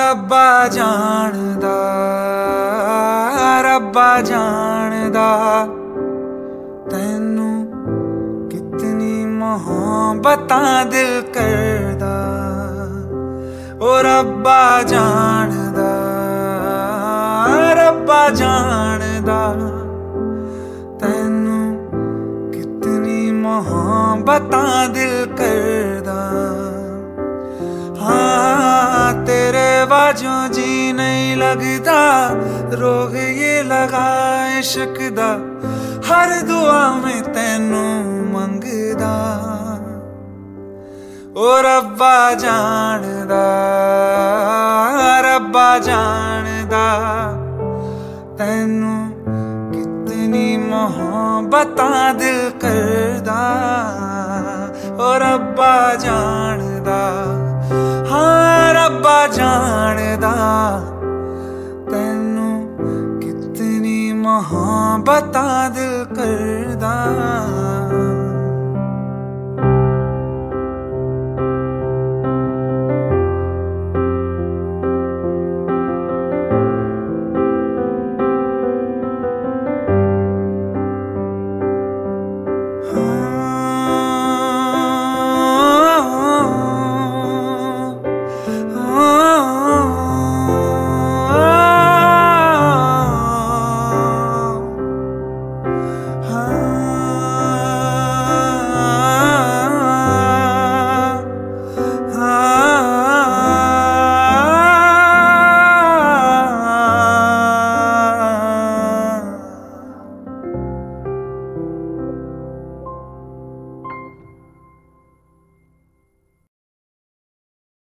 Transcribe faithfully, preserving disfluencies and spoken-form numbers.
रब्बा जानदा रब्बा जानदा तैनू कितनी मोहब्बतां दिल करदा। ओ रब्बा जानदा रब्बा जानदा तैनू कितनी मोहब्बतां दिल करदा। हाँ तेरे बाजों जी नहीं लगता, रोग ये लगा इश्क दा, हर दुआ में तैनू मंगदा। ओ रब्बा जानदा रब्बा जानदा तैनू कितनी मोहब्बतां दिल करदा। ओ रब्बा जानदा हाँ रब्बा जानदा तैनू कितनी मोहब्बतां दिल करदा।